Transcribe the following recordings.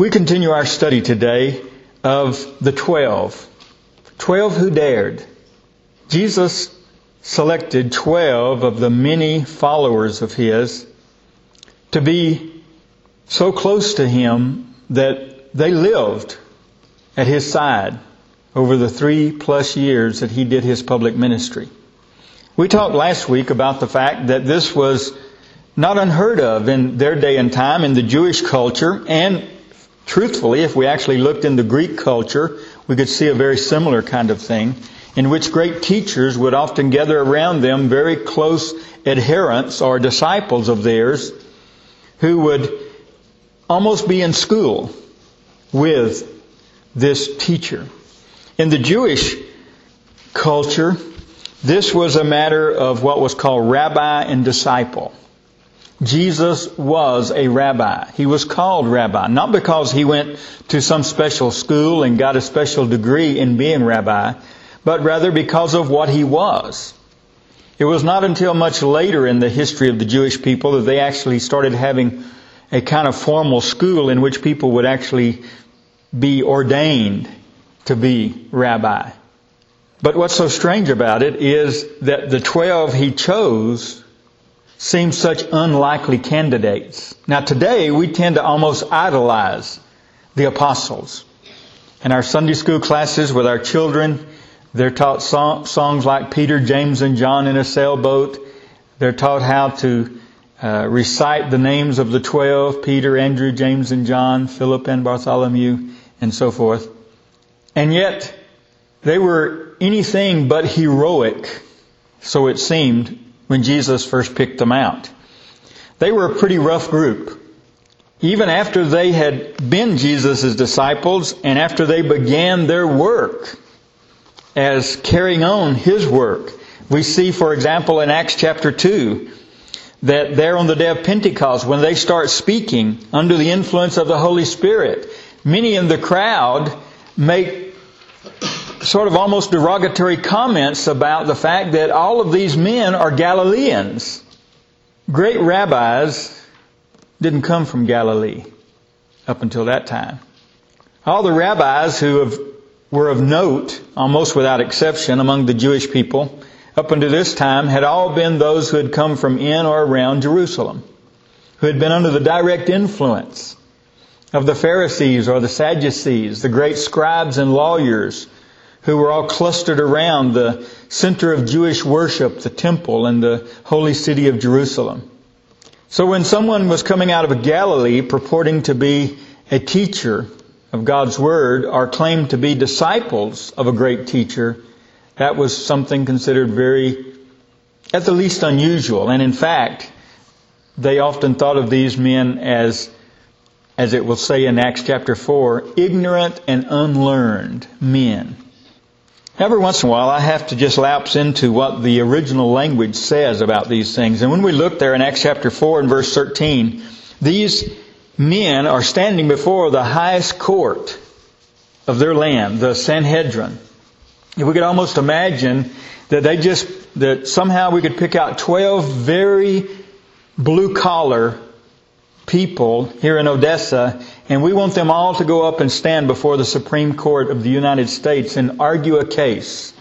We continue our study today of the 12. 12 who dared. Jesus selected 12 of the many followers of His to be so close to Him that they lived at His side over the 3+ years that He did His public ministry. We talked last week about the fact that this was not unheard of in their day and time in the Jewish culture, and truthfully, if we actually looked into Greek culture, we could see a very similar kind of thing, in which great teachers would often gather around them very close adherents or disciples of theirs who would almost be in school with this teacher. In the Jewish culture, this was a matter of what was called rabbi and disciple. Jesus was a rabbi. He was called rabbi, not because he went to some special school and got a special degree in being rabbi, but rather because of what he was. It was not until much later in the history of the Jewish people that they actually started having a kind of formal school in which people would actually be ordained to be rabbi. But what's so strange about it is that the 12 he chose seem such unlikely candidates. Now today we tend to almost idolize the apostles. In our Sunday school classes with our children, they're taught songs like Peter, James, and John in a sailboat. They're taught how to recite the names of the 12, Peter, Andrew, James, and John, Philip, and Bartholomew, and so forth. And yet they were anything but heroic, so it seemed, when Jesus first picked them out. They were a pretty rough group. Even after they had been Jesus' disciples and after they began their work as carrying on His work, we see, for example, in Acts chapter 2, that there on the day of Pentecost, when they start speaking under the influence of the Holy Spirit, many in the crowd make sort of almost derogatory comments about the fact that all of these men are Galileans. Great rabbis didn't come from Galilee up until that time. All the rabbis who were of note, almost without exception, among the Jewish people up until this time had all been those who had come from in or around Jerusalem, who had been under the direct influence of the Pharisees or the Sadducees, the great scribes and lawyers who were all clustered around the center of Jewish worship, the temple and the holy city of Jerusalem. So when someone was coming out of Galilee purporting to be a teacher of God's Word or claimed to be disciples of a great teacher, that was something considered very, at the least, unusual. And in fact, they often thought of these men as it will say in Acts chapter 4, ignorant and unlearned men. Every once in a while I have to just lapse into what the original language says about these things. And when we look there in Acts chapter 4 and verse 13, these men are standing before the highest court of their land, the Sanhedrin. If we could almost imagine that somehow we could pick out 12 very blue-collar people here in Odessa, and we want them all to go up and stand before the Supreme Court of the United States and argue a case.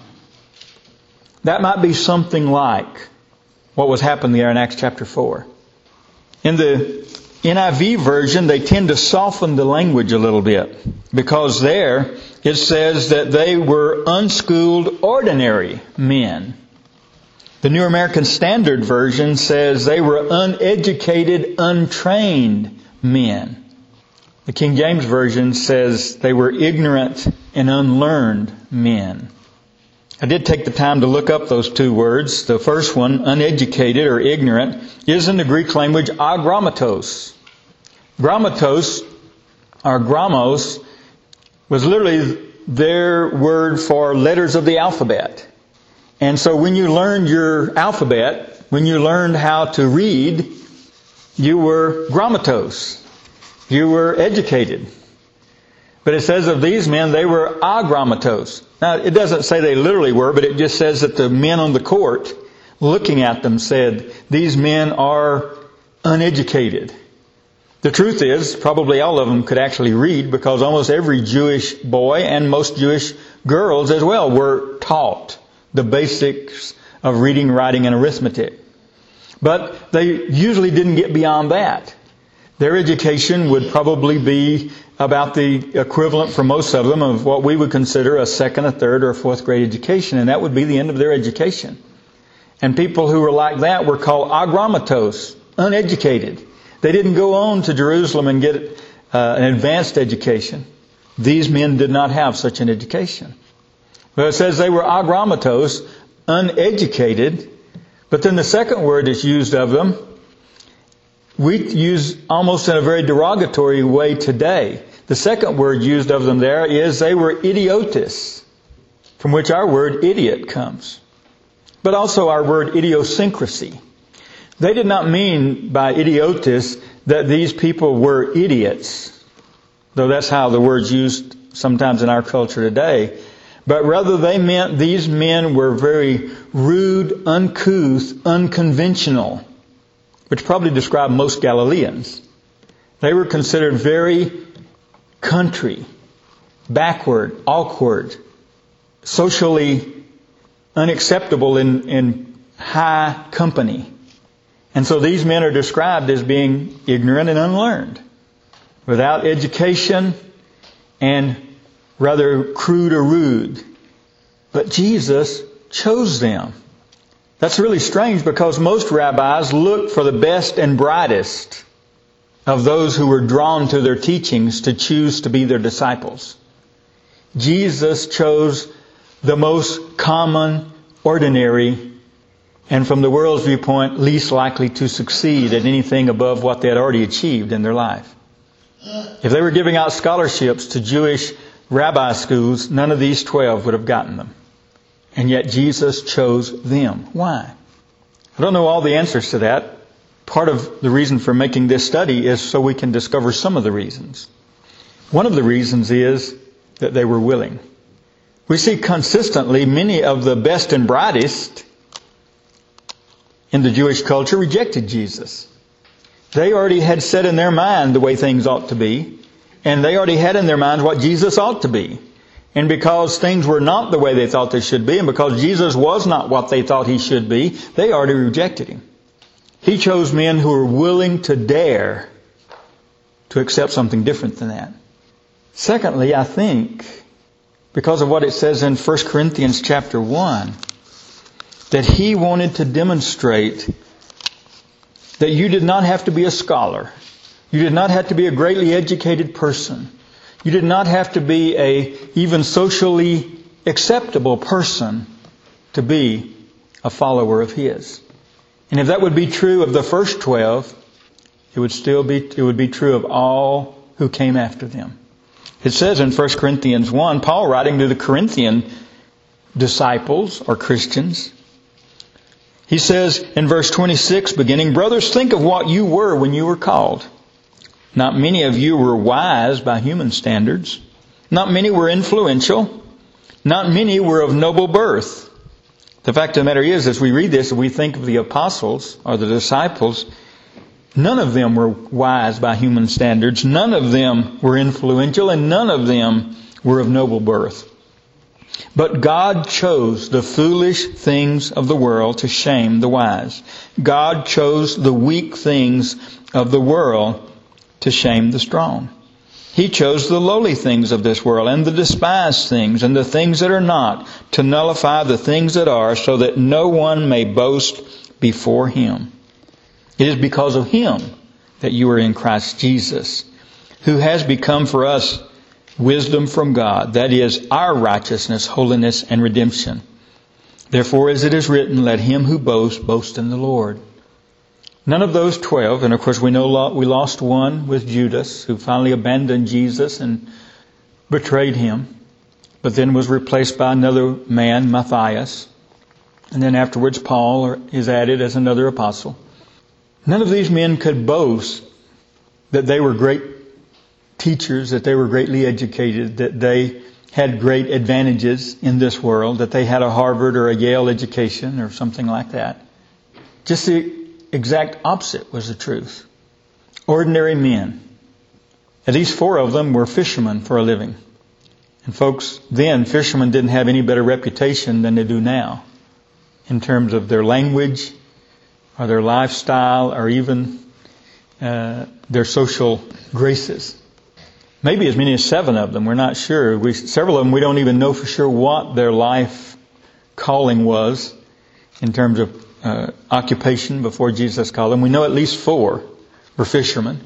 That might be something like what was happening there in Acts chapter 4. In the NIV version, they tend to soften the language a little bit, because there it says that they were unschooled, ordinary men. The New American Standard Version says they were uneducated, untrained men. The King James Version says they were ignorant and unlearned men. I did take the time to look up those two words. The first one, uneducated or ignorant, is in the Greek language agrammatos. Grammatos, or grammos, was literally their word for letters of the alphabet. And so when you learned your alphabet, when you learned how to read, you were grammatos. You were educated. But it says of these men, they were agrammatos. Now, it doesn't say they literally were, but it just says that the men on the court, looking at them, said, these men are uneducated. The truth is, probably all of them could actually read, because almost every Jewish boy and most Jewish girls as well were taught the basics of reading, writing, and arithmetic. But they usually didn't get beyond that. Their education would probably be about the equivalent for most of them of what we would consider a second, a third, or a fourth grade education, and that would be the end of their education. And people who were like that were called agrammatos, uneducated. They didn't go on to Jerusalem and get an advanced education. These men did not have such an education. Well, it says they were agrammatos, uneducated, but then the second word that's used of them, we use almost in a very derogatory way today. The second word used of them there is they were idiotes, from which our word idiot comes. But also our word idiosyncrasy. They did not mean by idiotes that these people were idiots, though that's how the word's used sometimes in our culture today. But rather they meant these men were very rude, uncouth, unconventional, which probably described most Galileans. They were considered very country, backward, awkward, socially unacceptable in high company. And so these men are described as being ignorant and unlearned, without education and rather crude or rude. But Jesus chose them. That's really strange, because most rabbis looked for the best and brightest of those who were drawn to their teachings to choose to be their disciples. Jesus chose the most common, ordinary, and from the world's viewpoint, least likely to succeed at anything above what they had already achieved in their life. If they were giving out scholarships to Jewish rabbi schools, none of these 12 would have gotten them. And yet Jesus chose them. Why? I don't know all the answers to that. Part of the reason for making this study is so we can discover some of the reasons. One of the reasons is that they were willing. We see consistently many of the best and brightest in the Jewish culture rejected Jesus. They already had set in their mind the way things ought to be, and they already had in their minds what Jesus ought to be. And because things were not the way they thought they should be, and because Jesus was not what they thought He should be, they already rejected Him. He chose men who were willing to dare to accept something different than that. Secondly, I think, because of what it says in 1 Corinthians chapter 1, that He wanted to demonstrate that you did not have to be a scholar. You did not have to be a greatly educated person. You did not have to be a even socially acceptable person to be a follower of His. And if that would be true of the first 12, it would be true of all who came after them. It says in 1 Corinthians 1, Paul writing to the Corinthian disciples or Christians, he says in verse 26 beginning, "Brothers, think of what you were when you were called. Not many of you were wise by human standards. Not many were influential. Not many were of noble birth." The fact of the matter is, as we read this, if we think of the apostles or the disciples, none of them were wise by human standards. None of them were influential, and none of them were of noble birth. But God chose the foolish things of the world to shame the wise. God chose the weak things of the world to shame the strong. He chose the lowly things of this world and the despised things and the things that are not to nullify the things that are, so that no one may boast before Him. It is because of Him that you are in Christ Jesus, who has become for us wisdom from God, that is, our righteousness, holiness, and redemption. Therefore, as it is written, let him who boasts, boast in the Lord. None of those 12, and of course we know we lost one with Judas, who finally abandoned Jesus and betrayed Him, but then was replaced by another man, Matthias. And then afterwards Paul is added as another apostle. None of these men could boast that they were great teachers, that they were greatly educated, that they had great advantages in this world, that they had a Harvard or a Yale education or something like that. Just the exact opposite was the truth. Ordinary men. At least 4 of them were fishermen for a living. And folks, then fishermen didn't have any better reputation than they do now in terms of their language or their lifestyle or even their social graces. Maybe as many as 7 of them. We're not sure. Several of them we don't even know for sure what their life calling was in terms of occupation before Jesus called them. We know at least 4 were fishermen.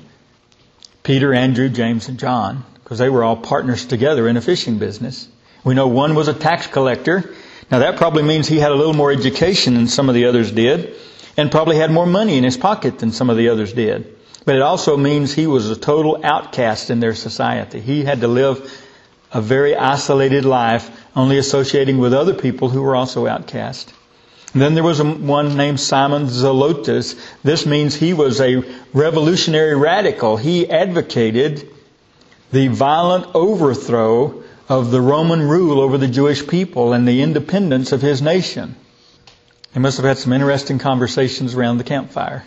Peter, Andrew, James, and John, because they were all partners together in a fishing business. We know one was a tax collector. Now that probably means he had a little more education than some of the others did, and probably had more money in his pocket than some of the others did. But it also means he was a total outcast in their society. He had to live a very isolated life, only associating with other people who were also outcast. And then there was one named Simon Zelotes. This means he was a revolutionary radical. He advocated the violent overthrow of the Roman rule over the Jewish people and the independence of his nation. They must have had some interesting conversations around the campfire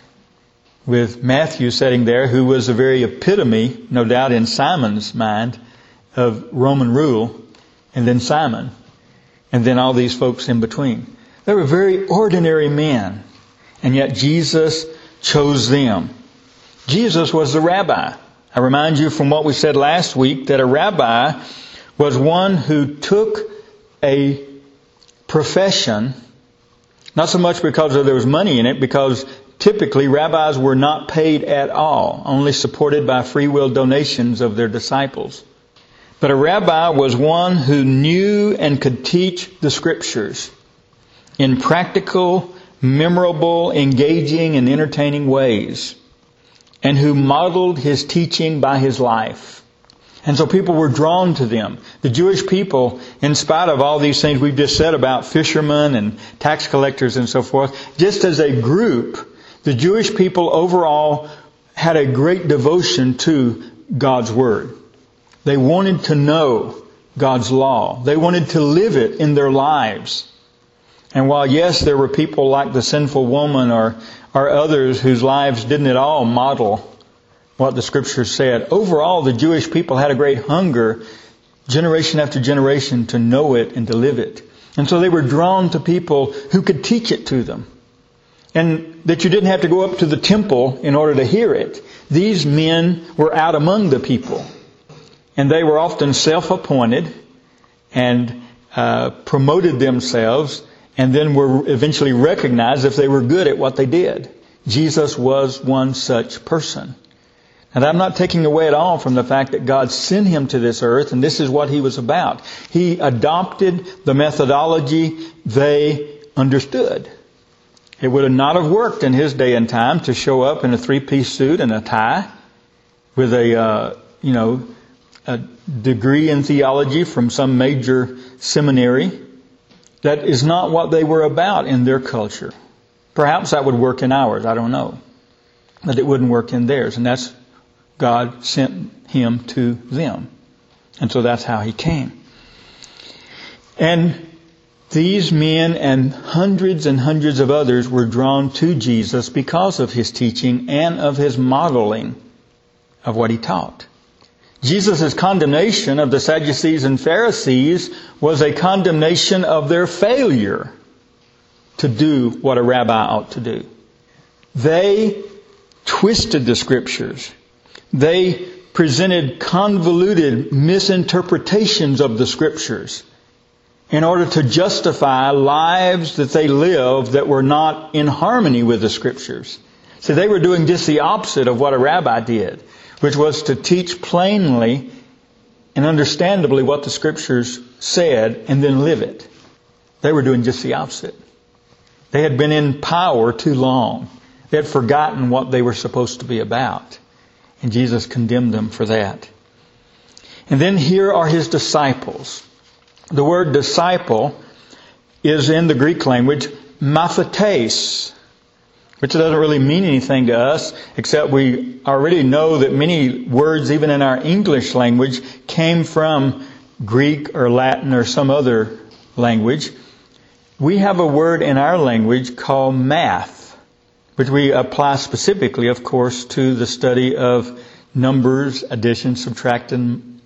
with Matthew sitting there, who was the very epitome, no doubt in Simon's mind, of Roman rule, and then Simon, and then all these folks in between. They were very ordinary men, and yet Jesus chose them. Jesus was the rabbi. I remind you from what we said last week that a rabbi was one who took a profession, not so much because there was money in it, because typically rabbis were not paid at all, only supported by free will donations of their disciples. But a rabbi was one who knew and could teach the Scriptures in practical, memorable, engaging, and entertaining ways, and who modeled his teaching by his life. And so people were drawn to them. The Jewish people, in spite of all these things we've just said about fishermen and tax collectors and so forth, just as a group, the Jewish people overall had a great devotion to God's Word. They wanted to know God's law. They wanted to live it in their lives. And while, yes, there were people like the sinful woman or others whose lives didn't at all model what the Scriptures said, overall the Jewish people had a great hunger, generation after generation, to know it and to live it. And so they were drawn to people who could teach it to them. And that you didn't have to go up to the temple in order to hear it. These men were out among the people. And they were often self-appointed and promoted themselves, and then were eventually recognized if they were good at what they did. Jesus was one such person. And I'm not taking away at all from the fact that God sent him to this earth, and this is what he was about. He adopted the methodology they understood. It would not have worked in his day and time to show up in a 3-piece suit and a tie with a degree in theology from some major seminary. That is not what they were about in their culture. Perhaps that would work in ours, I don't know. But it wouldn't work in theirs. And that's God sent him to them. And so that's how he came. And these men and hundreds of others were drawn to Jesus because of his teaching and of his modeling of what he taught. Jesus' condemnation of the Sadducees and Pharisees was a condemnation of their failure to do what a rabbi ought to do. They twisted the Scriptures. They presented convoluted misinterpretations of the Scriptures in order to justify lives that they lived that were not in harmony with the Scriptures. So they were doing just the opposite of what a rabbi did, which was to teach plainly and understandably what the Scriptures said and then live it. They were doing just the opposite. They had been in power too long. They had forgotten what they were supposed to be about. And Jesus condemned them for that. And then here are his disciples. The word disciple is in the Greek language mathetes, which doesn't really mean anything to us, except we already know that many words, even in our English language, came from Greek or Latin or some other language. We have a word in our language called math. which we apply specifically, of course, to the study of numbers, addition, subtraction,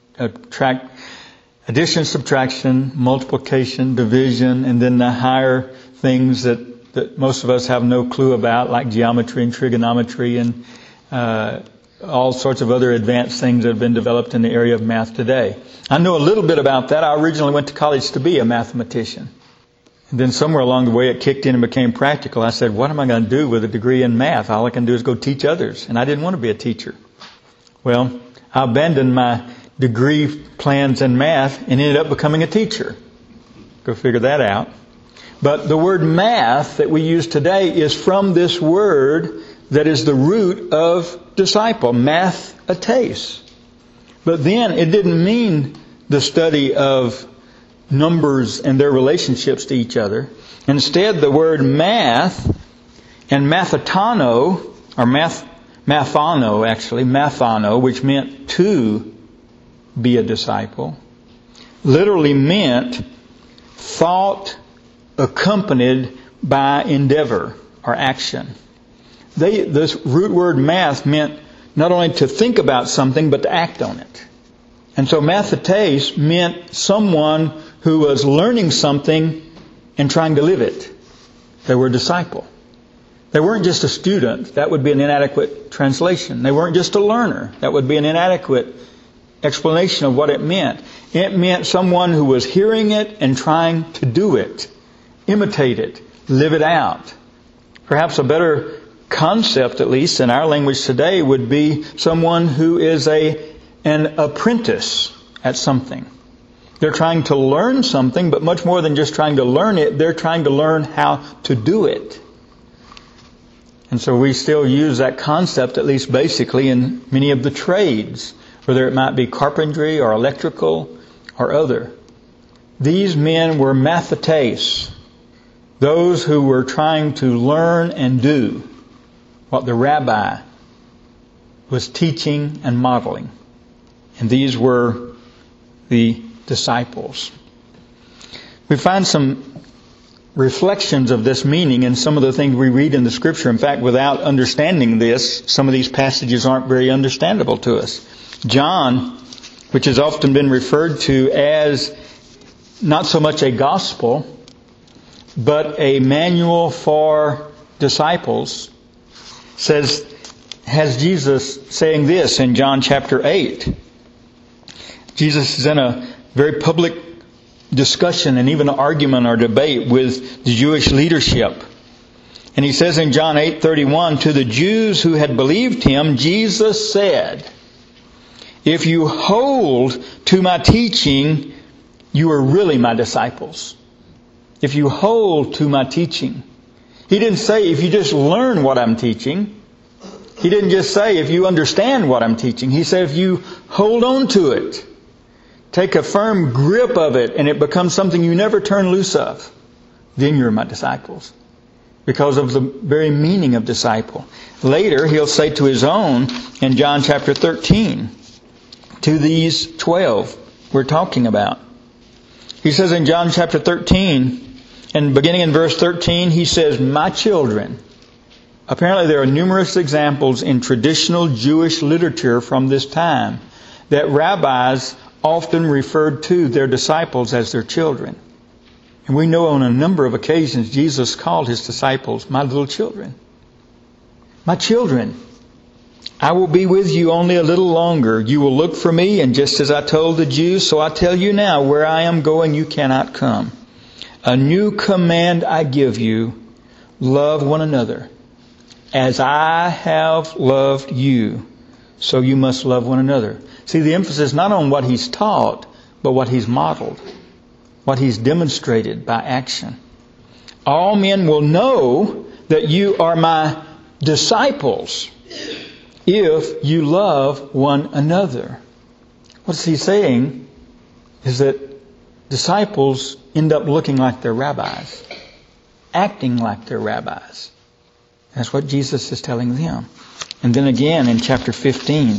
multiplication, division, and then the higher things that most of us have no clue about, like geometry and trigonometry and all sorts of other advanced things that have been developed in the area of math today. I know a little bit about that. I originally went to college to be a mathematician. And then somewhere along the way it kicked in and became practical. I said, what am I going to do with a degree in math? All I can do is go teach others. And I didn't want to be a teacher. Well, I abandoned my degree plans in math and ended up becoming a teacher. Go figure that out. But the word math that we use today is from this word that is the root of disciple, mathetes. But then it didn't mean the study of numbers and their relationships to each other. Instead, the word math and mathano, or mathano, which meant to be a disciple, literally meant thought accompanied by endeavor or action. This root word math meant not only to think about something, but to act on it. And so mathetes meant someone who was learning something and trying to live it. They were a disciple. They weren't just a student. That would be an inadequate translation. They weren't just a learner. That would be an inadequate explanation of what it meant. It meant someone who was hearing it and trying to do it, imitate it, live it out. Perhaps a better concept, at least in our language today, would be someone who is an apprentice at something. They're trying to learn something, but much more than just trying to learn it, they're trying to learn how to do it. And so we still use that concept, at least basically, in many of the trades, whether it might be carpentry or electrical or other. These men were mathetes, those who were trying to learn and do what the rabbi was teaching and modeling. And these were the disciples. We find some reflections of this meaning in some of the things we read in the Scripture. In fact, without understanding this, some of these passages aren't very understandable to us. John, which has often been referred to as not so much a gospel, but a manual for disciples, has Jesus saying this in John chapter 8. Jesus is in a very public discussion and even an argument or debate with the Jewish leadership. And he says in John 8:31, to the Jews who had believed him, Jesus said, if you hold to my teaching, you are really my disciples. If you hold to my teaching. He didn't say if you just learn what I'm teaching. He didn't just say if you understand what I'm teaching. He said if you hold on to it, take a firm grip of it, and it becomes something you never turn loose of, then you're my disciples. Because of the very meaning of disciple. Later, he'll say to his own in John chapter 13, to these 12 we're talking about. He says in John chapter 13, and beginning in verse 13, he says, my children. Apparently there are numerous examples in traditional Jewish literature from this time that rabbis often referred to their disciples as their children. And we know on a number of occasions Jesus called his disciples, my little children. My children, I will be with you only a little longer. You will look for me, and just as I told the Jews, so I tell you now, where I am going, you cannot come. A new command I give you, love one another. As I have loved you, so you must love one another. See, the emphasis not on what he's taught, but what he's modeled, what he's demonstrated by action. All men will know that you are my disciples if you love one another. What's he saying is that disciples end up looking like their rabbis, acting like their rabbis. That's what Jesus is telling them. And then again in chapter 15,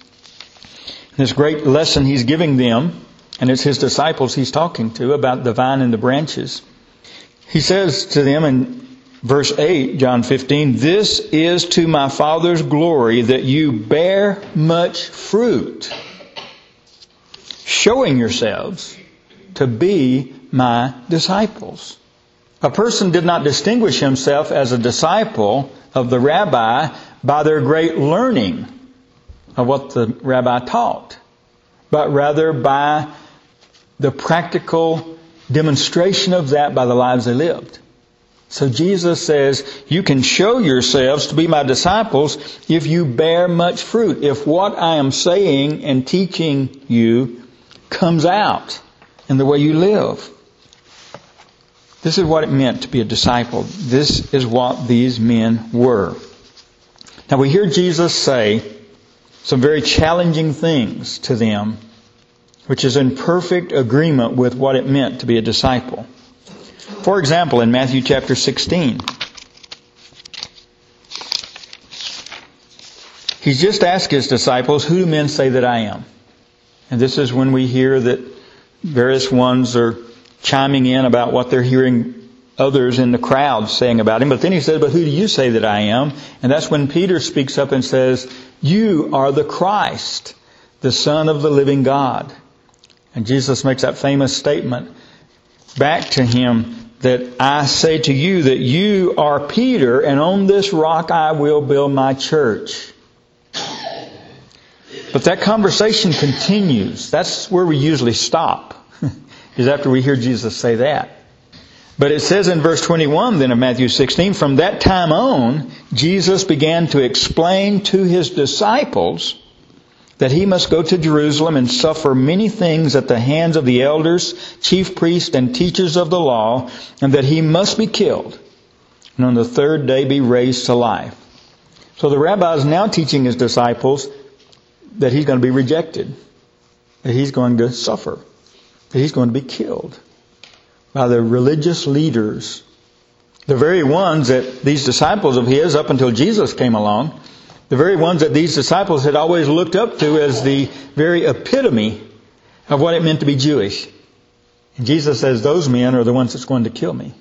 this great lesson he's giving them, and it's his disciples he's talking to about the vine and the branches. He says to them in Verse 8, John 15, "This is to my Father's glory that you bear much fruit, showing yourselves to be my disciples." A person did not distinguish himself as a disciple of the rabbi by their great learning of what the rabbi taught, but rather by the practical demonstration of that by the lives they lived. So Jesus says, you can show yourselves to be my disciples if you bear much fruit, if what I am saying and teaching you comes out in the way you live. This is what it meant to be a disciple. This is what these men were. Now we hear Jesus say some very challenging things to them, which is in perfect agreement with what it meant to be a disciple. For example, in Matthew chapter 16, He's just asked His disciples, "Who do men say that I am?" And this is when we hear that various ones are chiming in about what they're hearing others in the crowd saying about Him. But then He said, "But who do you say that I am?" And that's when Peter speaks up and says, "You are the Christ, the Son of the living God." And Jesus makes that famous statement back to Him that I say to you that you are Peter, and on this rock I will build my church. But that conversation continues. That's where we usually stop, is after we hear Jesus say that. But it says in verse 21 then of Matthew 16, "From that time on, Jesus began to explain to His disciples that He must go to Jerusalem and suffer many things at the hands of the elders, chief priests, and teachers of the law, and that He must be killed, and on the third day be raised to life." So the rabbi is now teaching his disciples that He's going to be rejected, that He's going to suffer, that He's going to be killed by the religious leaders, the very ones that these disciples of His, up until Jesus came along, the very ones that these disciples had always looked up to as the very epitome of what it meant to be Jewish. And Jesus says, those men are the ones that's going to kill me.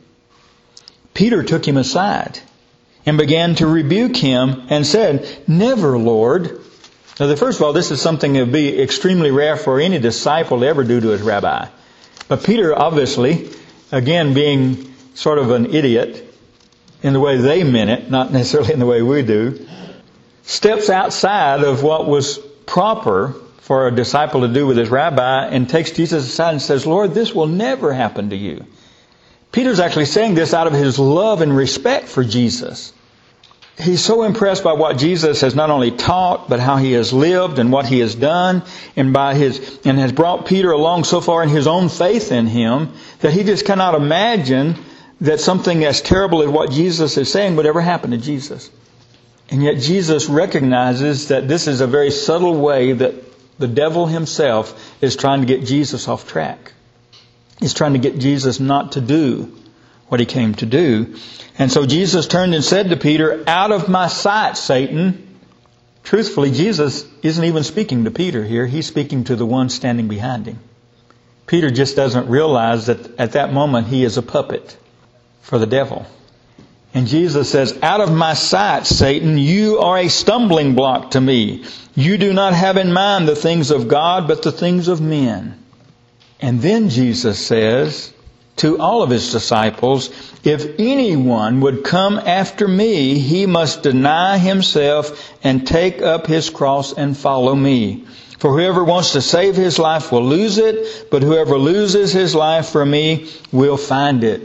Peter took Him aside and began to rebuke Him and said, "Never, Lord." Now, first of all, this is something that would be extremely rare for any disciple to ever do to his rabbi. But Peter, obviously, again, being sort of an idiot in the way they meant it, not necessarily in the way we do, steps outside of what was proper for a disciple to do with his rabbi and takes Jesus aside and says, "Lord, this will never happen to you." Peter's actually saying this out of his love and respect for Jesus. He's so impressed by what Jesus has not only taught, but how He has lived and what He has done, and has brought Peter along so far in his own faith in Him that he just cannot imagine that something as terrible as what Jesus is saying would ever happen to Jesus. And yet Jesus recognizes that this is a very subtle way that the devil himself is trying to get Jesus off track. He's trying to get Jesus not to do what He came to do. And so Jesus turned and said to Peter, "Out of my sight, Satan." Truthfully, Jesus isn't even speaking to Peter here. He's speaking to the one standing behind Him. Peter just doesn't realize that at that moment he is a puppet for the devil. And Jesus says, "Out of my sight, Satan, you are a stumbling block to me. You do not have in mind the things of God, but the things of men." And then Jesus says to all of His disciples, "If anyone would come after me, he must deny himself and take up his cross and follow me. For whoever wants to save his life will lose it, but whoever loses his life for me will find it."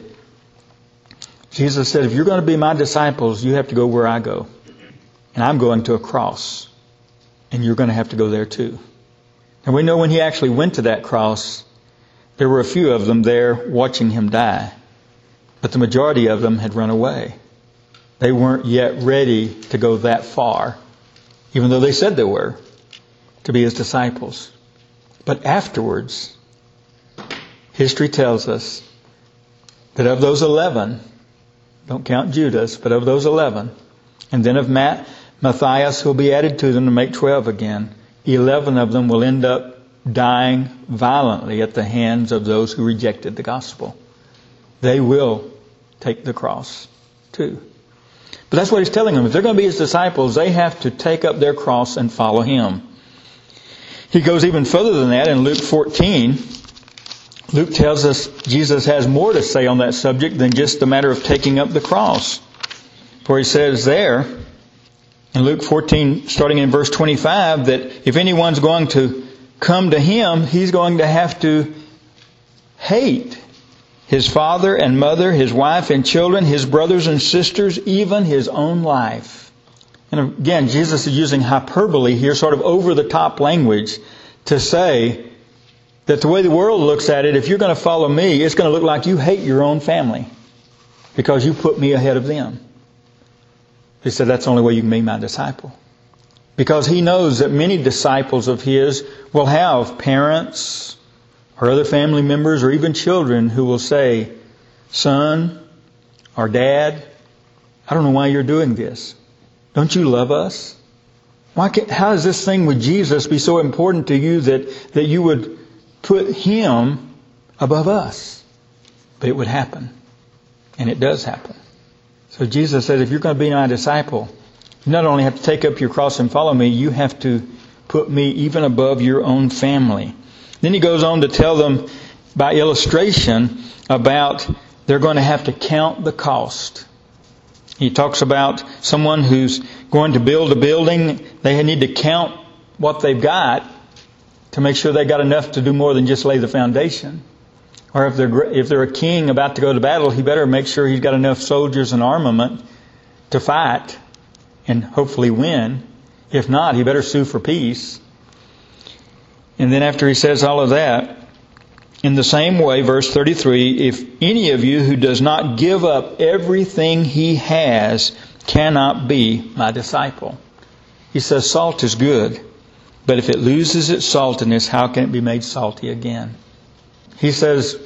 Jesus said, if you're going to be my disciples, you have to go where I go. And I'm going to a cross. And you're going to have to go there too. And we know when He actually went to that cross, there were a few of them there watching Him die. But the majority of them had run away. They weren't yet ready to go that far, even though they said they were, to be His disciples. But afterwards, history tells us that of those 11, don't count Judas, but of those 11, and then of Matthias, who will be added to them to make 12 again, 11 of them will end up dying violently at the hands of those who rejected the gospel. They will take the cross too. But that's what he's telling them. If they're going to be his disciples, they have to take up their cross and follow him. He goes even further than that in Luke 14. Luke tells us Jesus has more to say on that subject than just the matter of taking up the cross. For he says there in Luke 14, starting in verse 25, that if anyone's going to come to him, he's going to have to hate his father and mother, his wife and children, his brothers and sisters, even his own life. And again, Jesus is using hyperbole here, sort of over-the-top language, to say that the way the world looks at it, if you're going to follow me, it's going to look like you hate your own family because you put me ahead of them. He said that's the only way you can be my disciple. Because he knows that many disciples of his will have parents or other family members or even children who will say, "Son or Dad, I don't know why you're doing this. Don't you love us? How does this thing with Jesus be so important to you that you would put him above us?" But it would happen. And it does happen. So Jesus says, if you're going to be my disciple, you not only have to take up your cross and follow me, you have to put me even above your own family. Then he goes on to tell them by illustration about they're going to have to count the cost. He talks about someone who's going to build a building. They need to count what they've got to make sure they got enough to do more than just lay the foundation. Or if they're a king about to go to battle, he better make sure he's got enough soldiers and armament to fight and hopefully win. If not, he better sue for peace. And then after he says all of that, in the same way, verse 33, if any of you who does not give up everything he has cannot be my disciple. He says salt is good, but if it loses its saltiness, how can it be made salty again? He says,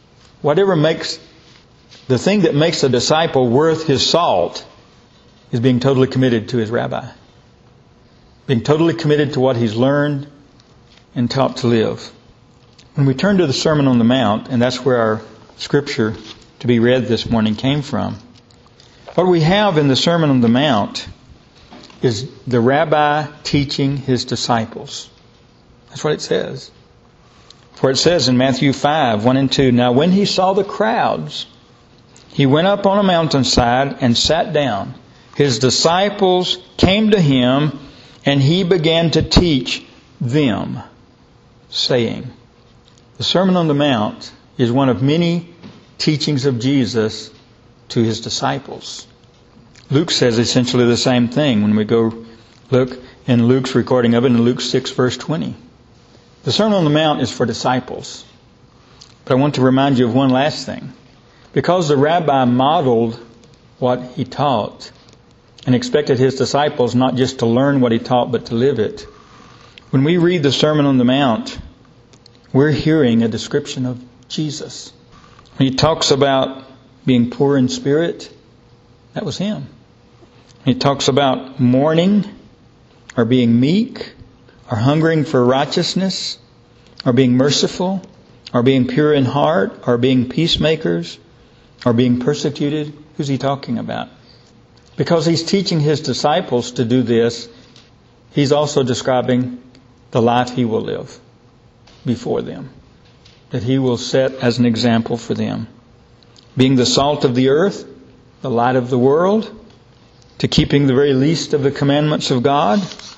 the thing that makes a disciple worth his salt is being totally committed to his rabbi. Being totally committed to what he's learned and taught to live. When we turn to the Sermon on the Mount, and that's where our scripture to be read this morning came from, what we have in the Sermon on the Mount is the rabbi teaching his disciples. That's what it says. For it says in Matthew 5, 1 and 2, now when he saw the crowds, he went up on a mountainside and sat down. His disciples came to him, and he began to teach them, saying. The Sermon on the Mount is one of many teachings of Jesus to his disciples. Luke says essentially the same thing when we go look in Luke's recording of it in Luke 6 verse 20. The Sermon on the Mount is for disciples. But I want to remind you of one last thing. Because the rabbi modeled what he taught and expected his disciples not just to learn what he taught but to live it, when we read the Sermon on the Mount, we're hearing a description of Jesus. When he talks about being poor in spirit, that was him. When he talks about mourning or being meek or hungering for righteousness or being merciful or being pure in heart or being peacemakers or being persecuted, who's he talking about? Because he's teaching his disciples to do this, he's also describing the life he will live before them, that he will set as an example for them. Being the salt of the earth, the light of the world, to keeping the very least of the commandments of God,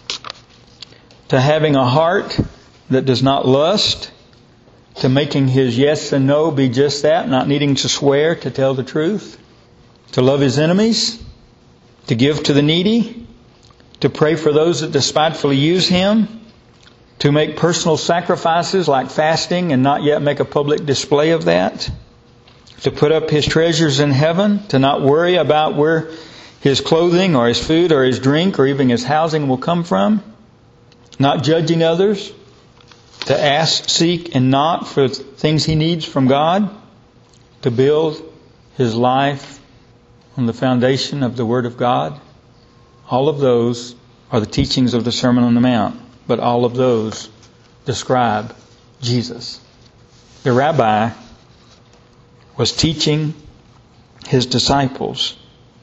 to having a heart that does not lust, to making his yes and no be just that, not needing to swear to tell the truth, to love his enemies, to give to the needy, to pray for those that despitefully use him, to make personal sacrifices like fasting and not yet make a public display of that, to put up his treasures in heaven, to not worry about where his clothing or his food or his drink or even his housing will come from, not judging others, to ask, seek, and knock for things he needs from God, to build his life on the foundation of the Word of God. All of those are the teachings of the Sermon on the Mount, but all of those describe Jesus. The rabbi was teaching his disciples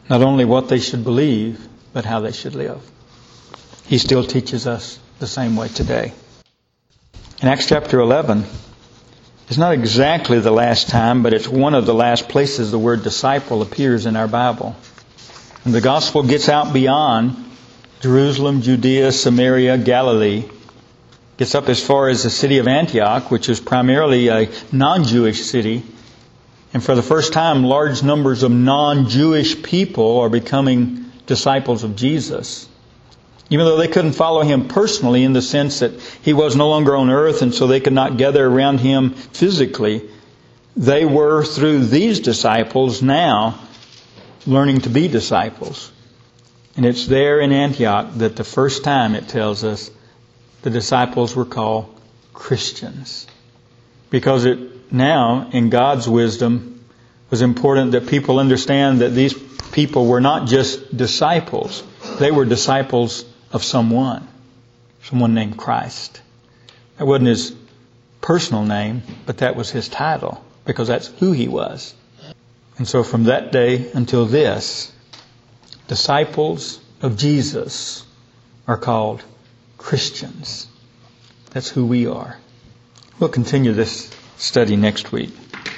Not only what they should believe, but how they should live. He still teaches us the same way today. In Acts chapter 11, it's not exactly the last time, but it's one of the last places the word disciple appears in our Bible. And the gospel gets out beyond Jerusalem, Judea, Samaria, Galilee. Gets up as far as the city of Antioch, which is primarily a non-Jewish city. And for the first time, large numbers of non-Jewish people are becoming disciples of Jesus. Even though they couldn't follow Him personally in the sense that He was no longer on earth and so they could not gather around Him physically, they were, through these disciples, now learning to be disciples. And it's there in Antioch that the first time, it tells us, the disciples were called Christians. Because it now, in God's wisdom, was important that people understand that these people were not just disciples. They were disciples of someone named Christ. That wasn't His personal name, but that was His title, because that's who He was. And so from that day until this, disciples of Jesus are called Christians. That's who we are. We'll continue this study next week,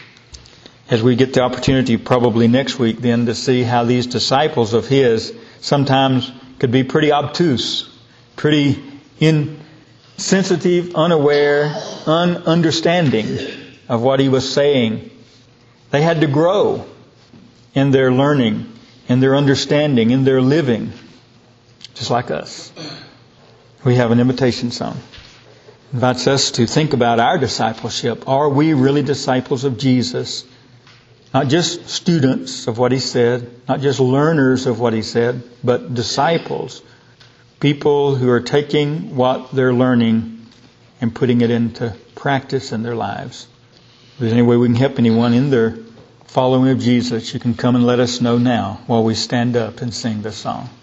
as we get the opportunity probably next week then to see how these disciples of His sometimes could be pretty obtuse, pretty insensitive, unaware, ununderstanding of what He was saying. They had to grow in their learning, in their understanding, in their living, just like us. We have an invitation song. It invites us to think about our discipleship. Are we really disciples of Jesus? Not just students of what He said, not just learners of what He said, but disciples. People who are taking what they're learning and putting it into practice in their lives. If there's any way we can help anyone in their following of Jesus, you can come and let us know now while we stand up and sing this song.